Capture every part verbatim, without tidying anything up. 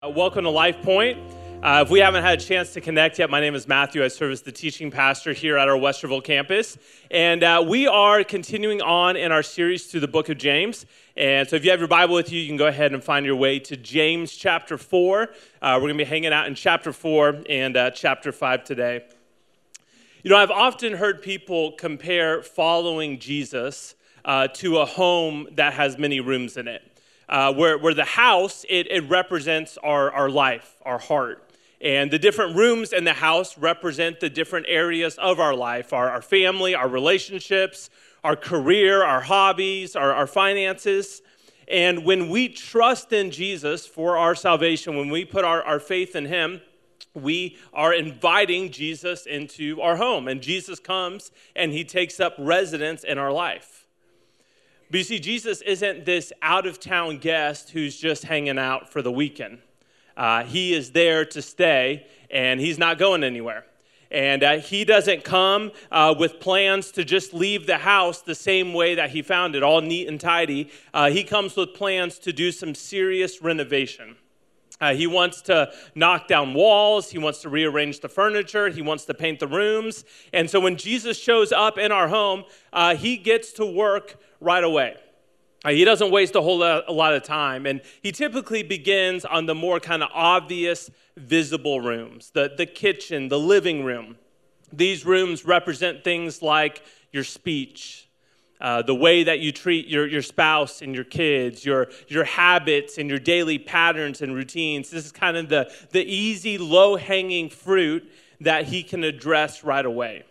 Uh, welcome to Life Point. Uh, if we haven't had a chance to connect yet, my name is Matthew. I serve as the teaching pastor here at our Westerville campus. And uh, we are continuing on in our series through the book of James. And so if you have your Bible with you, you can go ahead and find your way to James chapter four. Uh, we're going to be hanging out in chapter four and uh, chapter five today. You know, I've often heard people compare following Jesus uh, to a home that has many rooms in it. Uh, where, where the house, it, it represents our, our life, our heart. And the different rooms in the house represent the different areas of our life, our, our family, our relationships, our career, our hobbies, our, our finances. And when we trust in Jesus for our salvation, when we put our, our faith in him, we are inviting Jesus into our home. And Jesus comes and he takes up residence in our life. But you see, Jesus isn't this out-of-town guest who's just hanging out for the weekend. Uh, he is there to stay, and he's not going anywhere. And uh, he doesn't come uh, with plans to just leave the house the same way that he found it, all neat and tidy. Uh, he comes with plans to do some serious renovation. Uh, he wants to knock down walls. He wants to rearrange the furniture. He wants to paint the rooms. And so when Jesus shows up in our home, uh, he gets to work right away. Uh, he doesn't waste a whole lot, a lot of time. And he typically begins on the more kind of obvious, visible rooms, the, the kitchen, the living room. These rooms represent things like your speech, Uh, the way that you treat your, your spouse and your kids, your, your habits and your daily patterns and routines. This is kind of the, the easy, low-hanging fruit that he can address right away.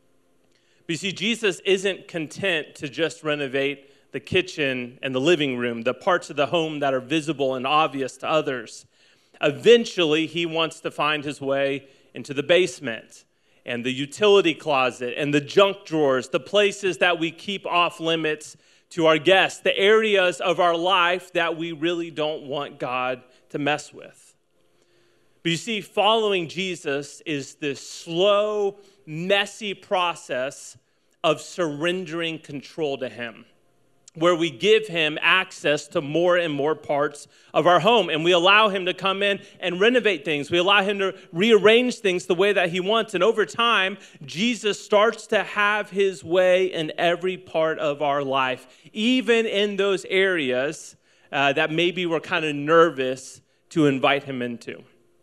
But you see, Jesus isn't content to just renovate the kitchen and the living room, the parts of the home that are visible and obvious to others. Eventually, he wants to find his way into the basement and the utility closet, and the junk drawers, the places that we keep off limits to our guests, the areas of our life that we really don't want God to mess with. But you see, following Jesus is this slow, messy process of surrendering control to him, where we give him access to more and more parts of our home. And we allow him to come in and renovate things. We allow him to rearrange things the way that he wants. And over time, Jesus starts to have his way in every part of our life, even in those areas uh, that maybe we're kind of nervous to invite him into.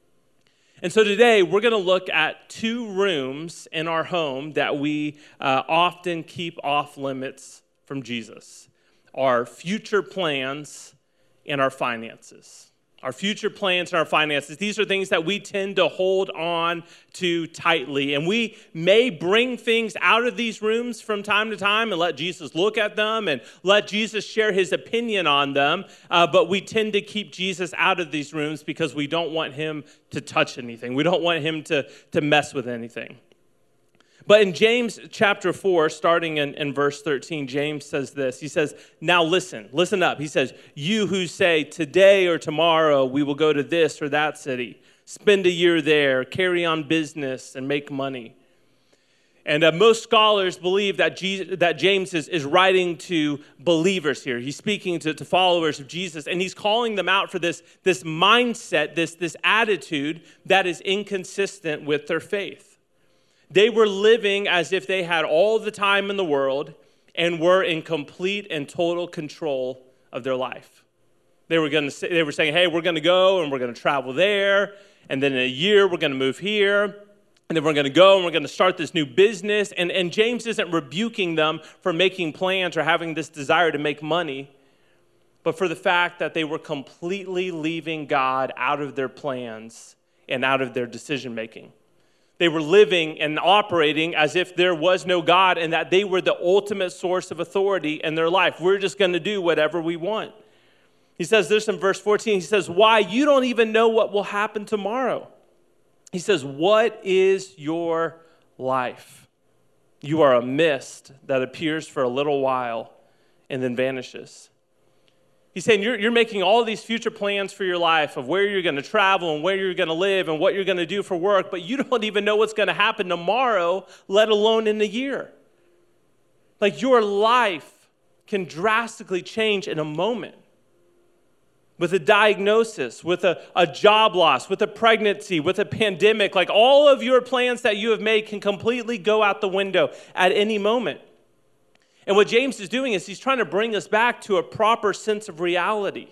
And so today, we're going to look at two rooms in our home that we uh, often keep off limits from Jesus. Our future plans and our finances. Our future plans and our finances. These are things that we tend to hold on to tightly. And we may bring things out of these rooms from time to time and let Jesus look at them and let Jesus share his opinion on them. Uh, but we tend to keep Jesus out of these rooms because we don't want him to touch anything. We don't want him to, to mess with anything. But in James chapter four, starting in, in verse thirteen, James says this. He says, now listen, listen up. He says, you who say today or tomorrow we will go to this or that city, spend a year there, carry on business and make money. And uh, most scholars believe that, Jesus, that James is, is writing to believers here. He's speaking to, to followers of Jesus, and he's calling them out for this, this mindset, this, this attitude that is inconsistent with their faith. They were living as if they had all the time in the world and were in complete and total control of their life. They were going to say, they were saying, hey, we're going to go and we're going to travel there, and then in a year we're going to move here, and then we're going to go and we're going to start this new business. And, and James isn't rebuking them for making plans or having this desire to make money, but for the fact that they were completely leaving God out of their plans and out of their decision making. They were living and operating as if there was no God and that they were the ultimate source of authority in their life. We're just going to do whatever we want. He says this in verse fourteen. He says, why? You don't even know what will happen tomorrow. He says, what is your life? You are a mist that appears for a little while and then vanishes. He's saying you're, you're making all these future plans for your life of where you're going to travel and where you're going to live and what you're going to do for work, but you don't even know what's going to happen tomorrow, let alone in a year. Like your life can drastically change in a moment. with a diagnosis, with a, a job loss, with a pregnancy, with a pandemic. Like all of your plans that you have made can completely go out the window at any moment. And what James is doing is he's trying to bring us back to a proper sense of reality.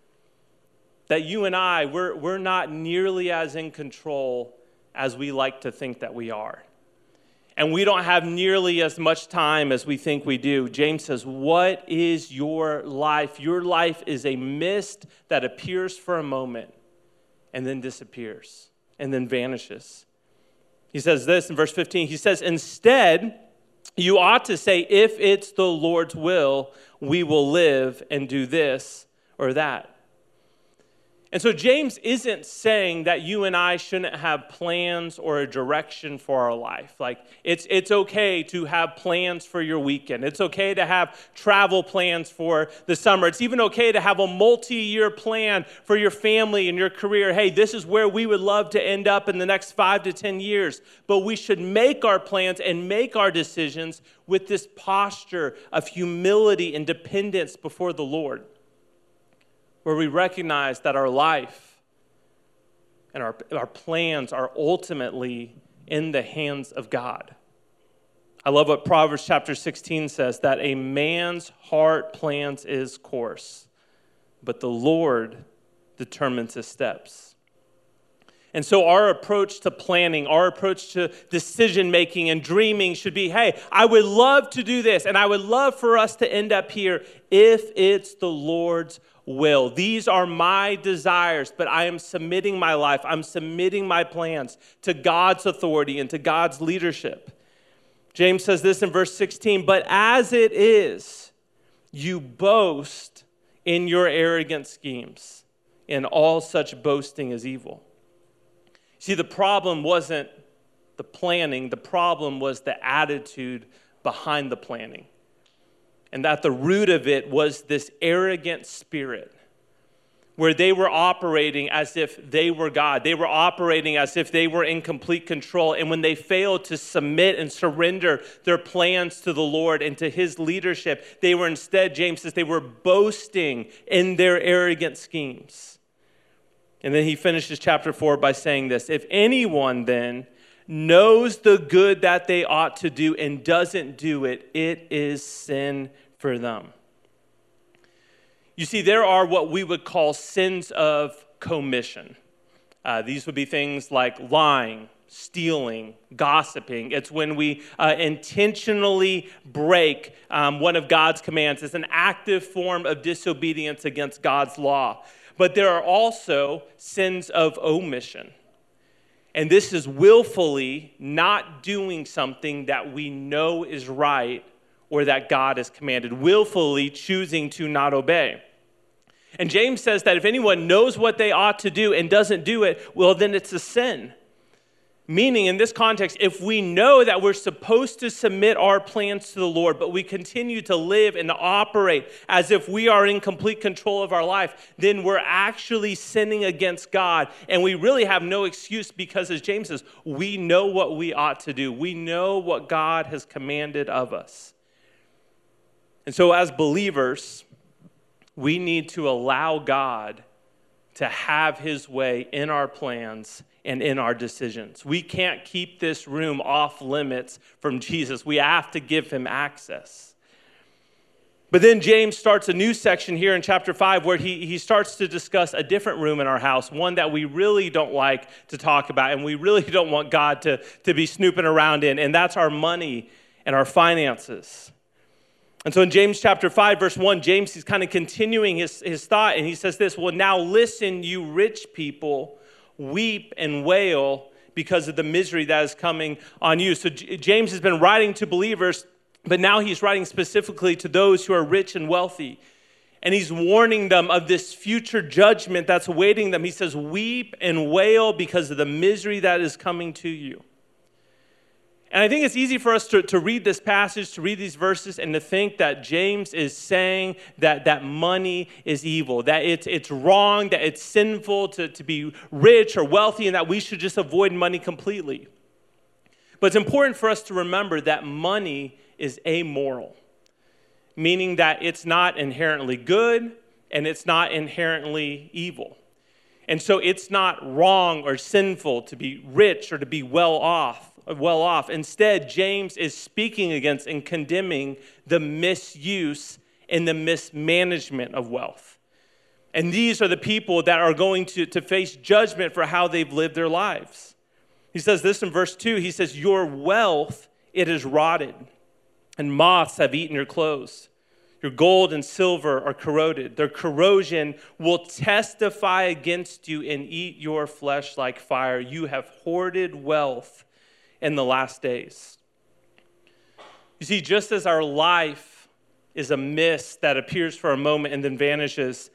That you and I, we're, we're not nearly as in control as we like to think that we are. And we don't have nearly as much time as we think we do. James says, what is your life? Your life is a mist that appears for a moment and then disappears and then vanishes. He says this in verse fifteen. He says, instead, you ought to say, if it's the Lord's will, we will live and do this or that. And so James isn't saying that you and I shouldn't have plans or a direction for our life. Like, it's it's okay to have plans for your weekend. It's okay to have travel plans for the summer. It's even okay to have a multi-year plan for your family and your career. Hey, this is where we would love to end up in the next five to ten years. But we should make our plans and make our decisions with this posture of humility and dependence before the Lord, where we recognize that our life and our, our plans are ultimately in the hands of God. I love what Proverbs chapter sixteen says, that a man's heart plans his course, but the Lord determines his steps. And so our approach to planning, our approach to decision-making and dreaming should be, hey, I would love to do this, and I would love for us to end up here if it's the Lord's will. These are my desires, but I am submitting my life, I'm submitting my plans to God's authority and to God's leadership. James says this in verse sixteen, but as it is, you boast in your arrogant schemes, and all such boasting is evil. See, the problem wasn't the planning, the problem was the attitude behind the planning. And that the root of it was this arrogant spirit where they were operating as if they were God. They were operating as if they were in complete control. And when they failed to submit and surrender their plans to the Lord and to his leadership, they were instead, James says, they were boasting in their arrogant schemes. And then he finishes chapter four by saying this, if anyone then knows the good that they ought to do and doesn't do it, it is sin for them. You see, there are what we would call sins of commission. Uh, these would be things like lying, stealing, gossiping. It's when we uh, intentionally break um, one of God's commands. It's an active form of disobedience against God's law. But there are also sins of omission. And this is willfully not doing something that we know is right or that God has commanded, willfully choosing to not obey. And James says that if anyone knows what they ought to do and doesn't do it, well, then it's a sin. Meaning, in this context, if we know that we're supposed to submit our plans to the Lord, but we continue to live and to operate as if we are in complete control of our life, then we're actually sinning against God. And we really have no excuse because, as James says, we know what we ought to do. We know what God has commanded of us. And so as believers, we need to allow God to have his way in our plans and in our decisions. We can't keep this room off limits from Jesus. We have to give him access. But then James starts a new section here in chapter five where he, he starts to discuss a different room in our house, one that we really don't like to talk about and we really don't want God to, to be snooping around in, and that's our money and our finances. And so in James chapter five, verse one, James, he's kind of continuing his, his thought, and he says this, well, now listen, you rich people, weep and wail because of the misery that is coming on you. So J- James has been writing to believers, but now he's writing specifically to those who are rich and wealthy. And he's warning them of this future judgment that's awaiting them. He says, weep and wail because of the misery that is coming to you. And I think it's easy for us to, to read this passage, to read these verses, and to think that James is saying that, that money is evil, that it's, it's wrong, that it's sinful to, to be rich or wealthy, and that we should just avoid money completely. But it's important for us to remember that money is amoral, meaning that it's not inherently good, and it's not inherently evil. And so it's not wrong or sinful to be rich or to be well off. Well off. Instead, James is speaking against and condemning the misuse and the mismanagement of wealth. And these are the people that are going to, to face judgment for how they've lived their lives. He says this in verse two. He says, your wealth, it is rotted, and moths have eaten your clothes. Your gold and silver are corroded. Their corrosion will testify against you and eat your flesh like fire. You have hoarded wealth in the last days. You see, just as our life is a mist that appears for a moment and then vanishes,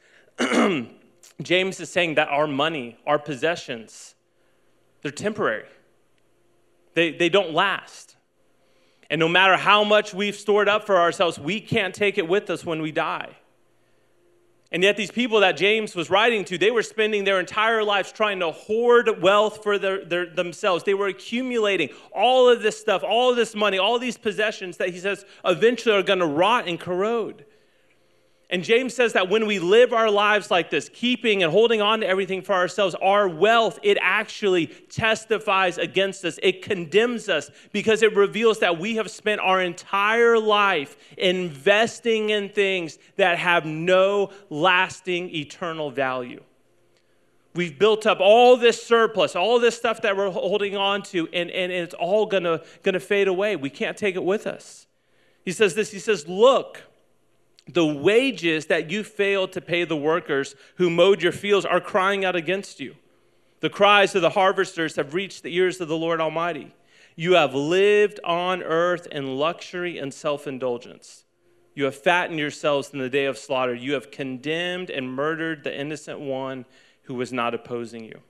James is saying that our money, our possessions, they're temporary. They, they don't last. And no matter how much we've stored up for ourselves, we can't take it with us when we die. And yet these people that James was writing to, they were spending their entire lives trying to hoard wealth for their, their, themselves. They were accumulating all of this stuff, all of this money, all these possessions that he says eventually are going to rot and corrode. And James says that when we live our lives like this, keeping and holding on to everything for ourselves, our wealth, it actually testifies against us. It condemns us because it reveals that we have spent our entire life investing in things that have no lasting eternal value. We've built up all this surplus, all this stuff that we're holding on to, and, and it's all gonna, gonna fade away. We can't take it with us. He says this, he says, look, the wages that you failed to pay the workers who mowed your fields are crying out against you. The cries of the harvesters have reached the ears of the Lord Almighty. You have lived on earth in luxury and self-indulgence. You have fattened yourselves in the day of slaughter. You have condemned and murdered the innocent one who was not opposing you.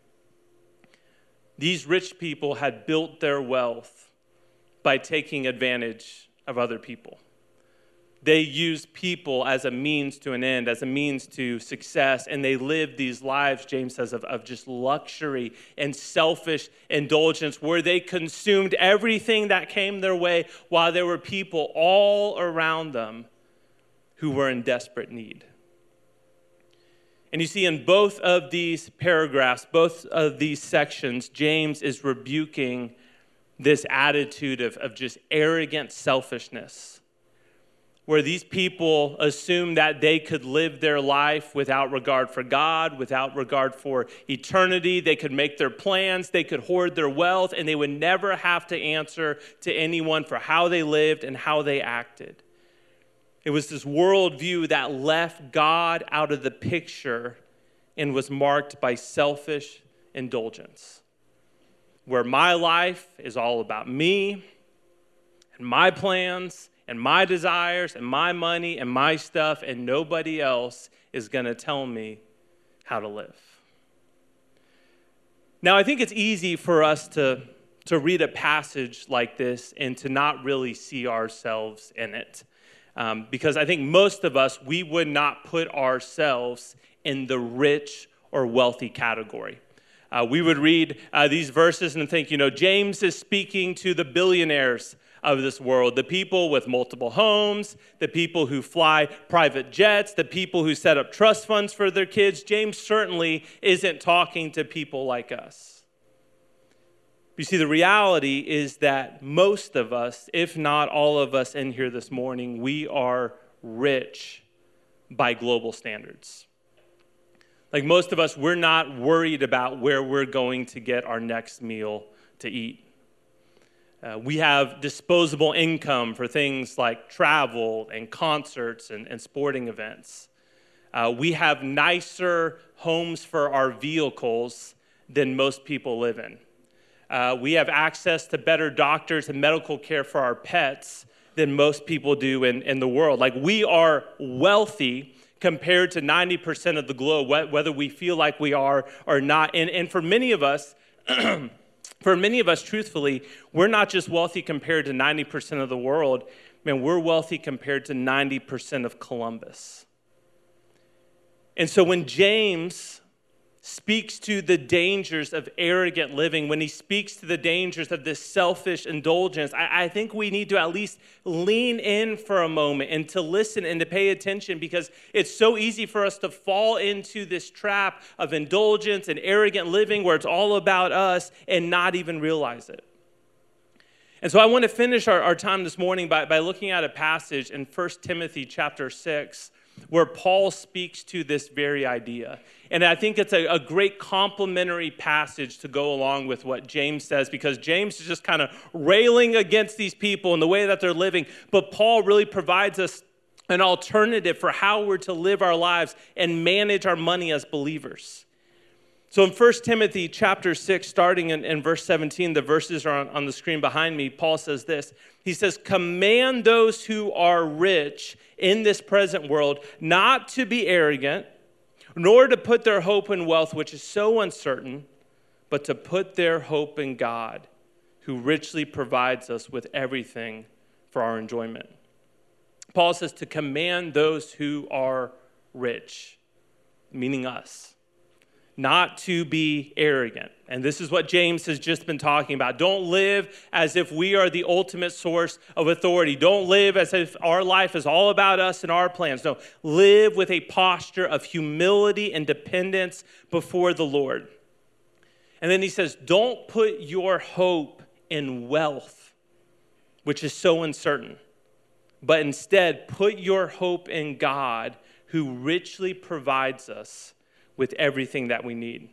These rich people had built their wealth by taking advantage of other people. They used people as a means to an end, as a means to success, and they lived these lives, James says, of, of just luxury and selfish indulgence, where they consumed everything that came their way while there were people all around them who were in desperate need. And you see, in both of these paragraphs, both of these sections, James is rebuking this attitude of, of just arrogant selfishness, where these people assume that they could live their life without regard for God, without regard for eternity. They could make their plans, they could hoard their wealth, and they would never have to answer to anyone for how they lived and how they acted. It was this worldview that left God out of the picture and was marked by selfish indulgence, where my life is all about me and my plans and my desires and my money and my stuff, and nobody else is going to tell me how to live. Now, I think it's easy for us to, to read a passage like this and to not really see ourselves in it. Um, because I think most of us, we would not put ourselves in the rich or wealthy category. Uh, we would read uh, these verses and think, you know, James is speaking to the billionaires of this world, the people with multiple homes, the people who fly private jets, the people who set up trust funds for their kids. James certainly isn't talking to people like us. You see, the reality is that most of us, if not all of us in here this morning, we are rich by global standards. Like most of us, we're not worried about where we're going to get our next meal to eat. Uh, we have disposable income for things like travel and concerts and, and sporting events. Uh, we have nicer homes for our vehicles than most people live in. Uh, we have access to better doctors and medical care for our pets than most people do in, in the world. Like, we are wealthy compared to ninety percent of the globe, whether we feel like we are or not. And, and for many of us, For many of us, truthfully, we're not just wealthy compared to ninety percent of the world. Man, we're wealthy compared to ninety percent of Columbus. And so when James speaks to the dangers of arrogant living, when he speaks to the dangers of this selfish indulgence, I, I think we need to at least lean in for a moment and to listen and to pay attention, because it's so easy for us to fall into this trap of indulgence and arrogant living where it's all about us and not even realize it. And so I want to finish our, our time this morning by, by looking at a passage in First Timothy chapter six, where Paul speaks to this very idea. And I think it's a, a great complementary passage to go along with what James says, because James is just kind of railing against these people and the way that they're living. But Paul really provides us an alternative for how we're to live our lives and manage our money as believers. So in First Timothy chapter six, starting in, in verse seventeen, the verses are on, on the screen behind me, Paul says this. He says, "Command those who are rich in this present world not to be arrogant, nor to put their hope in wealth, which is so uncertain, but to put their hope in God, who richly provides us with everything for our enjoyment." Paul says to command those who are rich, meaning us, not to be arrogant. And this is what James has just been talking about. Don't live as if we are the ultimate source of authority. Don't live as if our life is all about us and our plans. No, live with a posture of humility and dependence before the Lord. And then he says, don't put your hope in wealth, which is so uncertain, but instead put your hope in God, who richly provides us with everything that we need.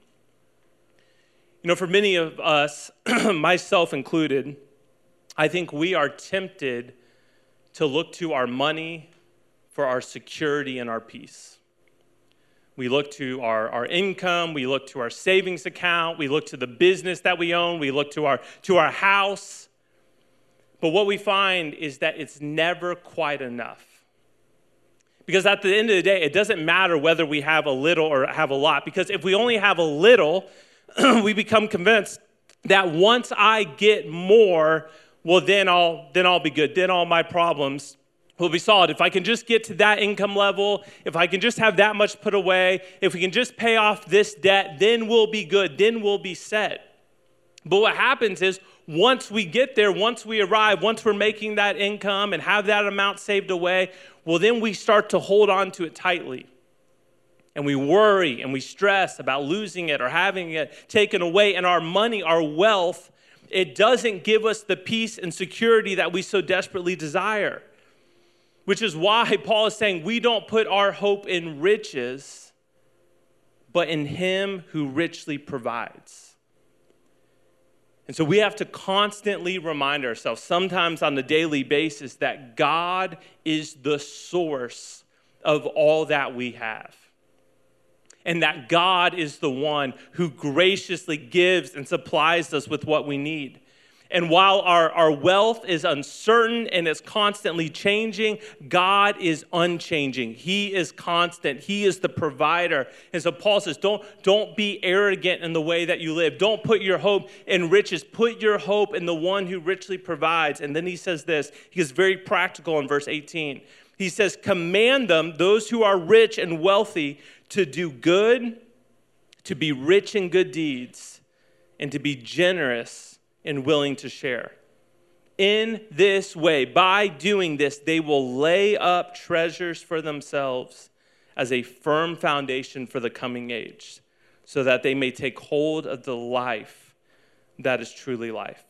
You know, for many of us, myself included, I think we are tempted to look to our money for our security and our peace. We look to our, our income, we look to our savings account, we look to the business that we own, we look to our, to our house. But what we find is that it's never quite enough. Because at the end of the day, it doesn't matter whether we have a little or have a lot. Because if we only have a little, we become convinced that once I get more, well, then I'll then I'll be good. Then all my problems will be solved. If I can just get to that income level, if I can just have that much put away, if we can just pay off this debt, then we'll be good. Then we'll be set. But what happens is, once we get there, once we arrive, once we're making that income and have that amount saved away, well, then we start to hold on to it tightly. And we worry and we stress about losing it or having it taken away. And our money, our wealth, it doesn't give us the peace and security that we so desperately desire. Which is why Paul is saying we don't put our hope in riches, but in him who richly provides. And so we have to constantly remind ourselves, sometimes on a daily basis, that God is the source of all that we have. And that God is the one who graciously gives and supplies us with what we need. And while our, our wealth is uncertain and it's constantly changing, God is unchanging. He is constant. He is the provider. And so Paul says, don't, don't be arrogant in the way that you live. Don't put your hope in riches. Put your hope in the one who richly provides. And then he says this. He is very practical in verse eighteen. He says, command them, those who are rich and wealthy, to do good, to be rich in good deeds, and to be generous and willing to share. In this way, by doing this, they will lay up treasures for themselves as a firm foundation for the coming age, so that they may take hold of the life that is truly life.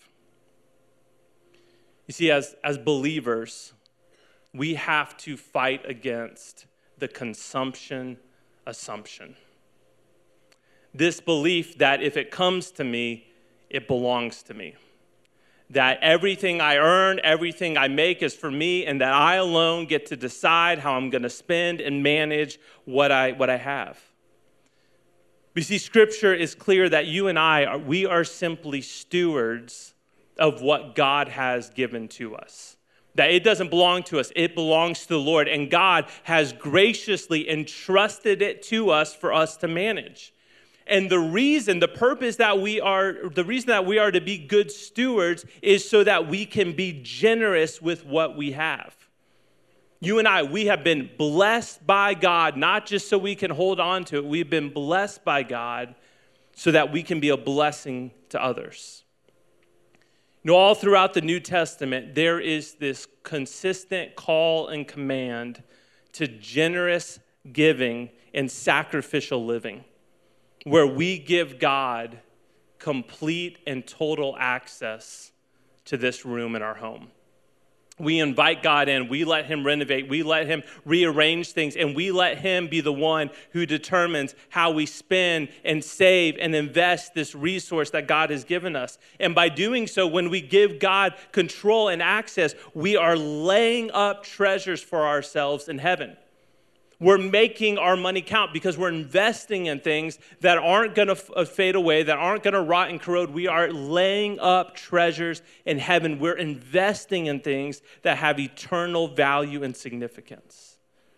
You see, as, as believers, we have to fight against the consumption assumption. This belief that if it comes to me, it belongs to me. That everything I earn, everything I make is for me, and that I alone get to decide how I'm going to spend and manage what I what I have. You see, Scripture is clear that you and I, are, we are simply stewards of what God has given to us. That it doesn't belong to us, it belongs to the Lord, and God has graciously entrusted it to us for us to manage. And the reason, the purpose that we are, the reason that we are to be good stewards is so that we can be generous with what we have. You and I, we have been blessed by God, not just so we can hold on to it. We've been blessed by God so that we can be a blessing to others. You know, all throughout the New Testament, there is this consistent call and command to generous giving and sacrificial living, where we give God complete and total access to this room in our home. We invite God in, we let him renovate, we let him rearrange things, and we let him be the one who determines how we spend and save and invest this resource that God has given us. And by doing so, when we give God control and access, we are laying up treasures for ourselves in heaven. We're making our money count because we're investing in things that aren't going to f- fade away, that aren't going to rot and corrode. We are laying up treasures in heaven. We're investing in things that have eternal value and significance.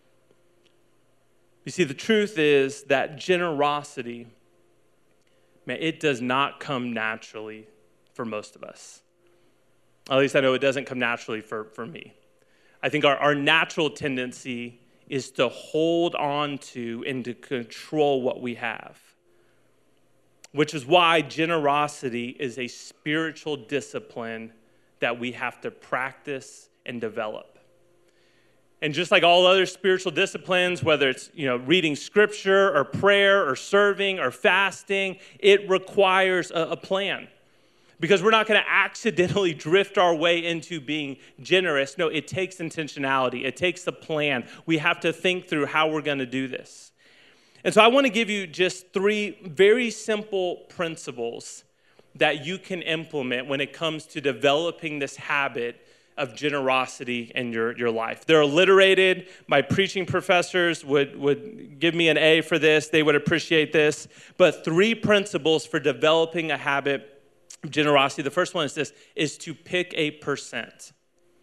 You see, the truth is that generosity, man, it does not come naturally for most of us. At least I know it doesn't come naturally for, for me. I think our, our natural tendency is to hold on to and to control what we have, which is why generosity is a spiritual discipline that we have to practice and develop. And just like all other spiritual disciplines, whether it's, you know, reading scripture or prayer or serving or fasting, it requires a, a plan. Because we're not going to accidentally drift our way into being generous. No, it takes intentionality. It takes a plan. We have to think through how we're going to do this. And so I want to give you just three very simple principles that you can implement when it comes to developing this habit of generosity in your, your life. They're alliterated. My preaching professors would, would give me an A for this. They would appreciate this. But three principles for developing a habit generosity. The first one is this, is to pick a percent.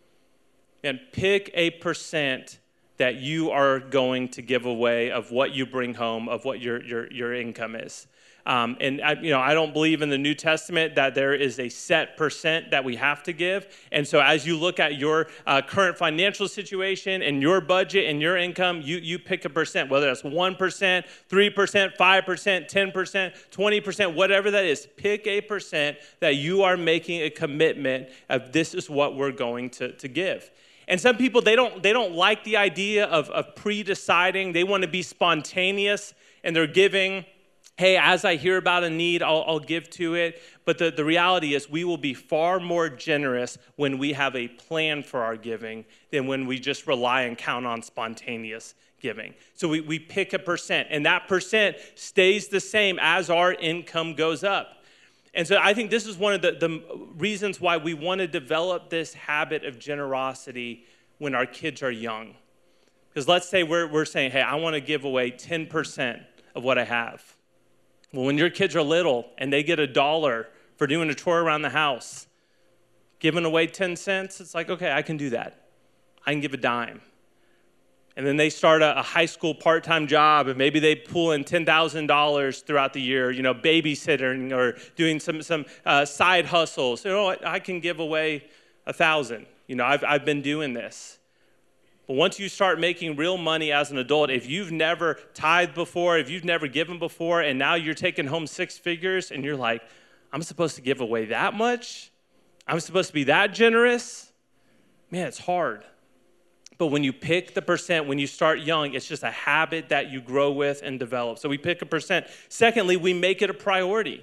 And pick a percent that you are going to give away of what you bring home, of what your your, your income is. Um, and I, you know, I don't believe in the New Testament that there is a set percent that we have to give. And so as you look at your uh, current financial situation and your budget and your income, you, you pick a percent, whether that's one percent, three percent, five percent, ten percent, twenty percent, whatever that is. Pick a percent that you are making a commitment of this is what we're going to, to give. And some people, they don't they don't like the idea of, of pre-deciding. They want to be spontaneous and they're giving. Hey, as I hear about a need, I'll, I'll give to it. But the, the reality is we will be far more generous when we have a plan for our giving than when we just rely and count on spontaneous giving. So we, we pick a percent, and that percent stays the same as our income goes up. And so I think this is one of the, the reasons why we want to develop this habit of generosity when our kids are young. Because let's say we're, we're saying, hey, I want to give away ten percent of what I have. Well, when your kids are little and they get a dollar for doing a tour around the house, giving away ten cents, it's like, okay, I can do that. I can give a dime. And then they start a, a high school part-time job, and maybe they pull in ten thousand dollars throughout the year, you know, babysitting or doing some some uh, side hustles. You know what? I can give away a thousand. You know, I've I've been doing this. But once you start making real money as an adult, if you've never tithed before, if you've never given before, and now you're taking home six figures, and you're like, I'm supposed to give away that much? I'm supposed to be that generous? Man, it's hard. But when you pick the percent, when you start young, it's just a habit that you grow with and develop. So we pick a percent. Secondly, we make it a priority,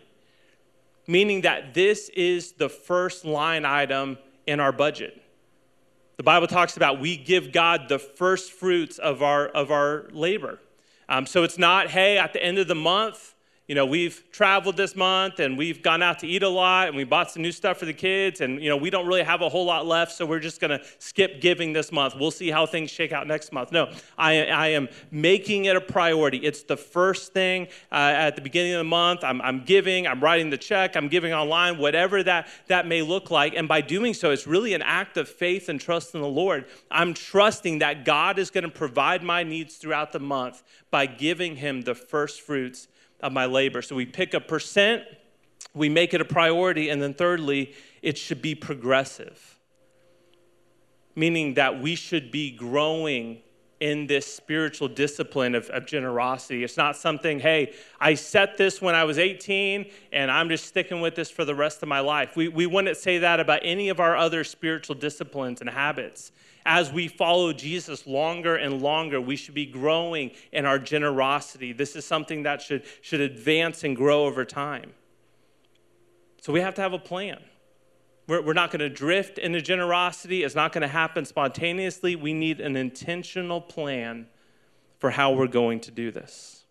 meaning that this is the first line item in our budget. The Bible talks about we give God the first fruits of our of our labor. Um, so it's not, hey, at the end of the month, you know, we've traveled this month and we've gone out to eat a lot and we bought some new stuff for the kids and, you know, we don't really have a whole lot left, so we're just going to skip giving this month. We'll see how things shake out next month. No, I, I am making it a priority. It's the first thing uh, at the beginning of the month. I'm, I'm giving, I'm writing the check, I'm giving online, whatever that, that may look like. And by doing so, it's really an act of faith and trust in the Lord. I'm trusting that God is going to provide my needs throughout the month by giving him the first fruits of my labor. So we pick a percent, we make it a priority, and then thirdly, it should be progressive. meaning that we should be growing in this spiritual discipline of, of generosity. It's not something, hey, I set this when I was eighteen, and I'm just sticking with this for the rest of my life. We, we wouldn't say that about any of our other spiritual disciplines and habits. As we follow Jesus longer and longer, we should be growing in our generosity. This is something that should, should advance and grow over time. So we have to have a plan. We're, we're not going to drift into generosity. It's not going to happen spontaneously. We need an intentional plan for how we're going to do this.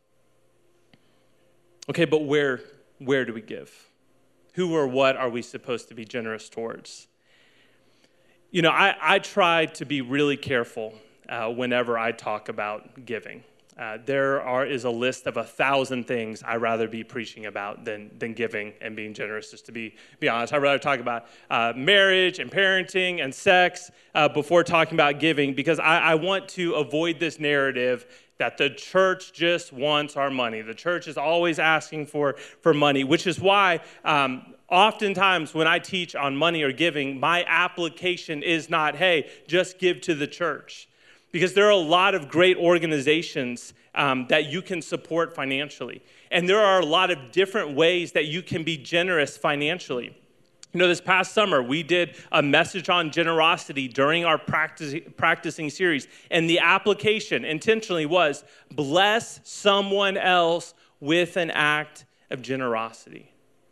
Okay, but where, where do we give? Who or what are we supposed to be generous towards? You know, I, I try to be really careful uh, whenever I talk about giving. Uh, there are is a list of a thousand things I'd rather be preaching about than than giving and being generous, just to be, be honest. I'd rather talk about uh, marriage and parenting and sex uh, before talking about giving, because I, I want to avoid this narrative that the church just wants our money. The church is always asking for, for money, which is why um, oftentimes when I teach on money or giving, my application is not, hey, just give to the church. Because there are a lot of great organizations um, that you can support financially. And there are a lot of different ways that you can be generous financially. You know, this past summer, we did a message on generosity during our practice, practicing series. And the application intentionally was, bless someone else with an act of generosity.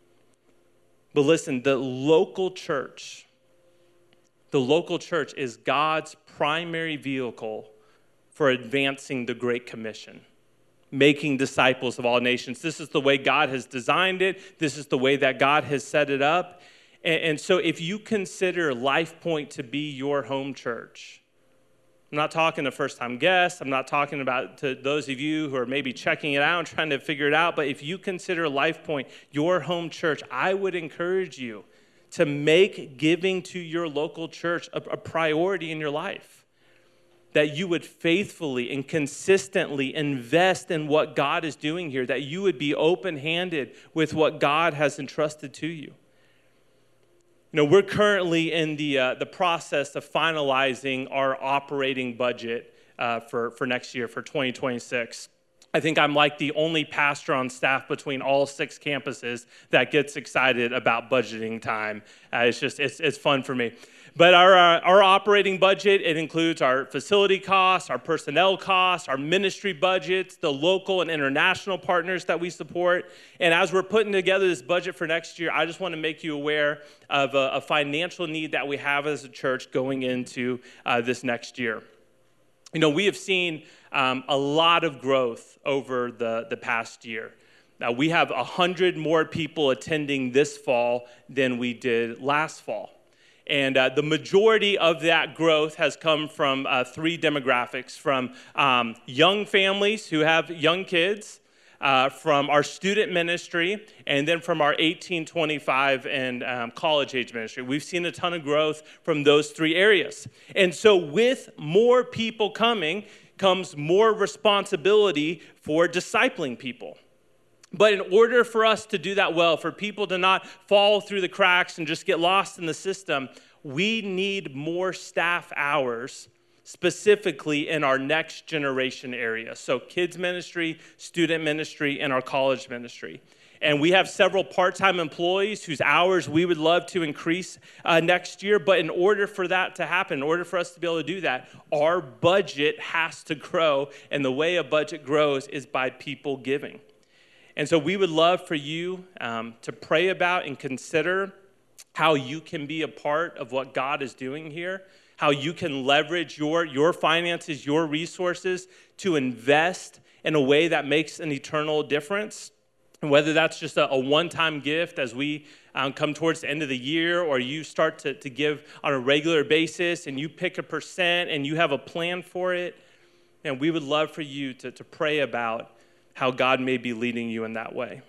But listen, the local church, the local church is God's primary vehicle for advancing the Great Commission, making disciples of all nations. This is the way God has designed it. This is the way that God has set it up. And, and so if you consider Life Point to be your home church, I'm not talking to first-time guests. I'm not talking about to those of you who are maybe checking it out and trying to figure it out. But if you consider Life Point your home church, I would encourage you to make giving to your local church a, a priority in your life. That you would faithfully and consistently invest in what God is doing here. That you would be open-handed with what God has entrusted to you. You know, we're currently in the uh, the process of finalizing our operating budget uh, for, for next year, for twenty twenty-six. I think I'm like the only pastor on staff between all six campuses that gets excited about budgeting time. Uh, it's just, it's it's fun for me. But our uh, our operating budget, it includes our facility costs, our personnel costs, our ministry budgets, the local and international partners that we support. And as we're putting together this budget for next year, I just want to make you aware of a, a financial need that we have as a church going into uh, this next year. You know, we have seen um, a lot of growth over the, the past year. Now, we have one hundred more people attending this fall than we did last fall. And uh, the majority of that growth has come from uh, three demographics, from um, young families who have young kids, uh, from our student ministry, and then from our eighteen twenty-five and um, college-age ministry. We've seen a ton of growth from those three areas. And so with more people coming comes more responsibility for discipling people. But in order for us to do that well, for people to not fall through the cracks and just get lost in the system, we need more staff hours, specifically in our next generation area. So kids ministry, student ministry, and our college ministry. And we have several part-time employees whose hours we would love to increase uh, next year. But in order for that to happen, in order for us to be able to do that, our budget has to grow. And the way a budget grows is by people giving. And so we would love for you um, to pray about and consider how you can be a part of what God is doing here, how you can leverage your, your finances, your resources to invest in a way that makes an eternal difference. And whether that's just a, a one-time gift as we um, come towards the end of the year, or you start to, to give on a regular basis and you pick a percent and you have a plan for it, and we would love for you to, to pray about how God may be leading you in that way.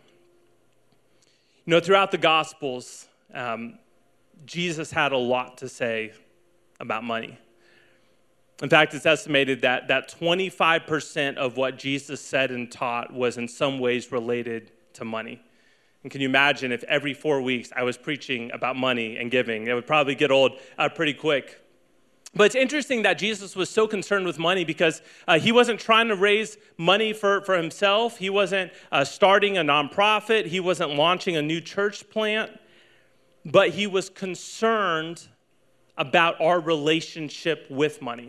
You know, throughout the Gospels, um, Jesus had a lot to say about money. In fact, it's estimated that, that twenty-five percent of what Jesus said and taught was in some ways related to money. And can you imagine if every four weeks I was preaching about money and giving? It would probably get old uh, pretty quick. But it's interesting that Jesus was so concerned with money because uh, he wasn't trying to raise money for, for himself. He wasn't uh, starting a nonprofit. He wasn't launching a new church plant. But he was concerned about our relationship with money.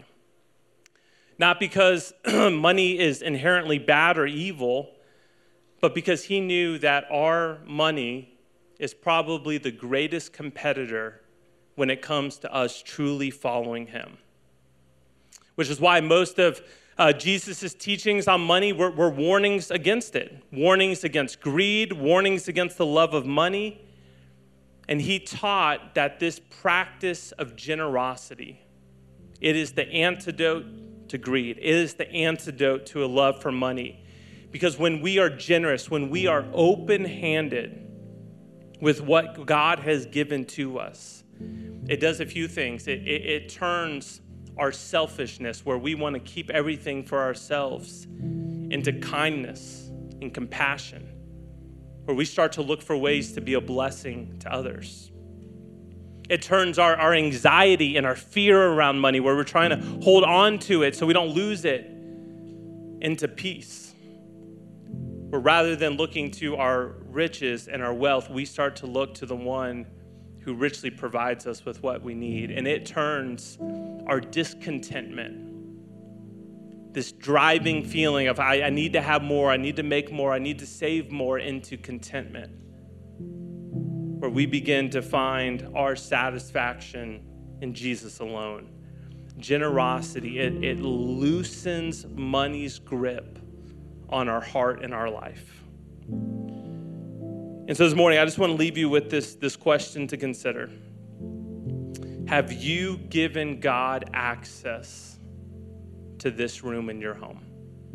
Not because money is inherently bad or evil, but because he knew that our money is probably the greatest competitor when it comes to us truly following him. Which is why most of uh, Jesus' teachings on money were, were warnings against it. Warnings against greed, warnings against the love of money. And he taught that this practice of generosity, it is the antidote to greed. It is the antidote to a love for money. Because when we are generous, when we are open-handed with what God has given to us, it does a few things. It, it, it turns our selfishness, where we want to keep everything for ourselves, into kindness and compassion, where we start to look for ways to be a blessing to others. It turns our, our anxiety and our fear around money, where we're trying to hold on to it so we don't lose it, into peace. Where rather than looking to our riches and our wealth, we start to look to the one who richly provides us with what we need. And it turns our discontentment, this driving feeling of I, I need to have more, I need to make more, I need to save more, into contentment, where we begin to find our satisfaction in Jesus alone. Generosity, it, it loosens money's grip on our heart and our life. And so this morning, I just want to leave you with this, this question to consider. Have you given God access to this room in your home?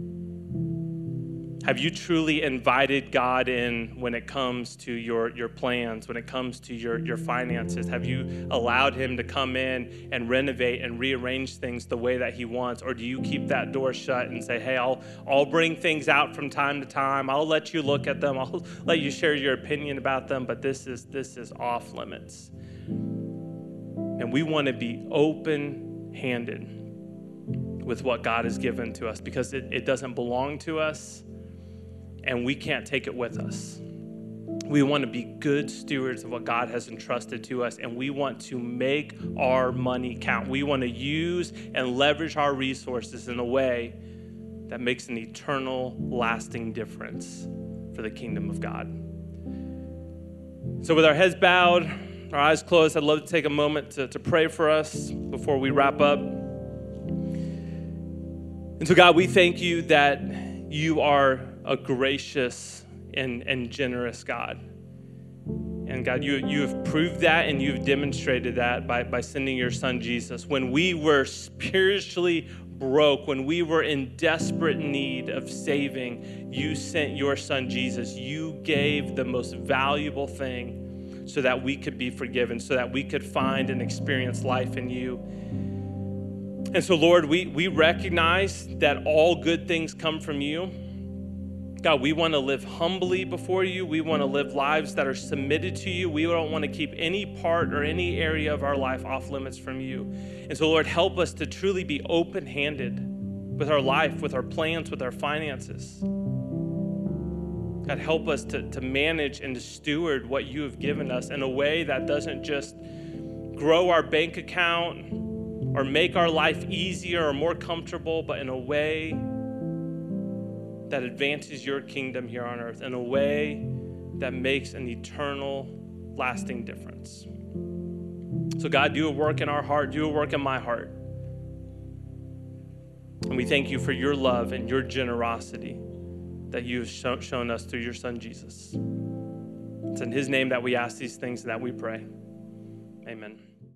Have you truly invited God in when it comes to your, your plans, when it comes to your, your finances? Have you allowed him to come in and renovate and rearrange things the way that he wants? Or do you keep that door shut and say, hey, I'll, I'll bring things out from time to time. I'll let you look at them. I'll let you share your opinion about them, but this is, this is off limits. And we want to be open-handed with what God has given to us, because it, it doesn't belong to us, and we can't take it with us. We want to be good stewards of what God has entrusted to us, and we want to make our money count. We want to use and leverage our resources in a way that makes an eternal, lasting difference for the kingdom of God. So with our heads bowed, our eyes closed, I'd love to take a moment to, to pray for us before we wrap up. And so God, we thank you that you are a gracious and, and generous God. And God, you, you have proved that, and you've demonstrated that by, by sending your son Jesus. When we were spiritually broke, when we were in desperate need of saving, you sent your son Jesus. You gave the most valuable thing so that we could be forgiven, so that we could find and experience life in you. And so, Lord, we, we recognize that all good things come from you. God, we want to live humbly before you. We want to live lives that are submitted to you. We don't want to keep any part or any area of our life off limits from you. And so, Lord, help us to truly be open-handed with our life, with our plans, with our finances. God, help us to, to manage and to steward what you have given us in a way that doesn't just grow our bank account or make our life easier or more comfortable, but in a way that advances your kingdom here on earth, in a way that makes an eternal, lasting difference. So God, do a work in our heart, do a work in my heart. And we thank you for your love and your generosity that you have show, shown us through your son, Jesus. It's in his name that we ask these things and that we pray. Amen.